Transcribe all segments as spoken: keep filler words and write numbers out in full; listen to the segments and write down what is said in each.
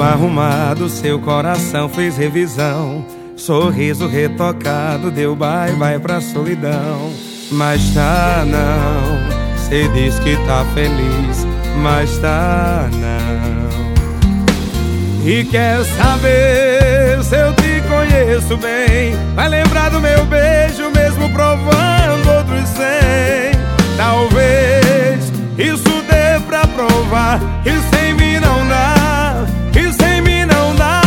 tudo arrumado, seu coração fez revisão. Sorriso retocado, deu bye bye pra solidão. Mas tá não, cê diz que tá feliz, mas tá não. E quer saber se eu te conheço bem? Vai lembrar do meu beijo mesmo provando outros cem. Talvez isso dê pra provar que sem mim não dá, que sem mim não dá.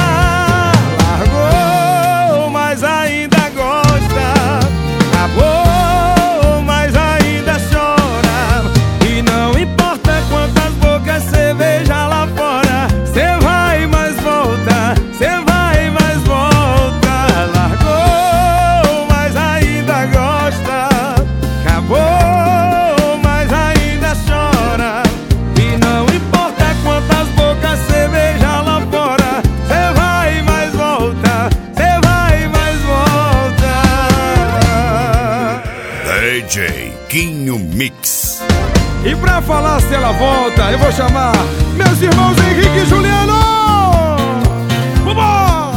Largou, mas ainda gosta. Acabou, mas ainda chora. E não importa quantas bocas cê beija lá fora, cê vai, mas volta, cê vai, mas volta. Largou, mas ainda gosta. Acabou, mas ainda chora. E não importa quantas bocas cê beija lá fora, cê vai, mas volta, cê vai, mas volta. D J Quinho Mix. E pra falar se ela volta, eu vou chamar meus irmãos Henrique e Juliano. Vambora!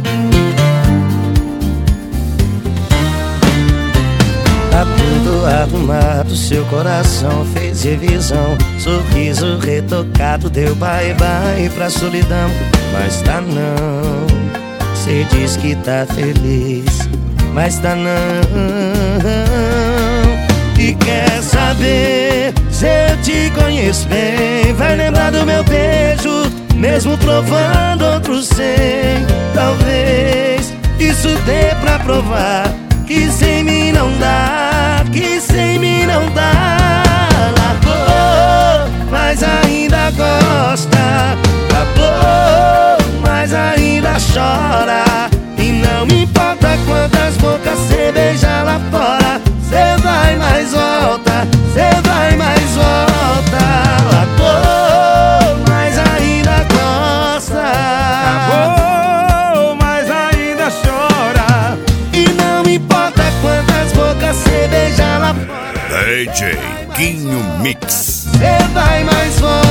Tá tudo arrumado, seu coração fez revisão. Sorriso retocado, deu bye bye pra solidão. Mas tá não, cê diz que tá feliz, mas tá não. E quer saber se eu te conheço bem? Vai lembrar do meu beijo mesmo provando outros cem. Talvez isso dê pra provar que sem mim não dá, que sem mim não dá. Largou, mas ainda gosta. Acabou, mas ainda chora. E não importa quantas bocas cê beija lá fora, cê vai, mais volta, cê vai, mais volta. Largou, mas ainda gosta. Acabou, mas ainda chora. E não importa quantas bocas cê beija lá fora, D J Quinho Mix. cê vai, mais volta.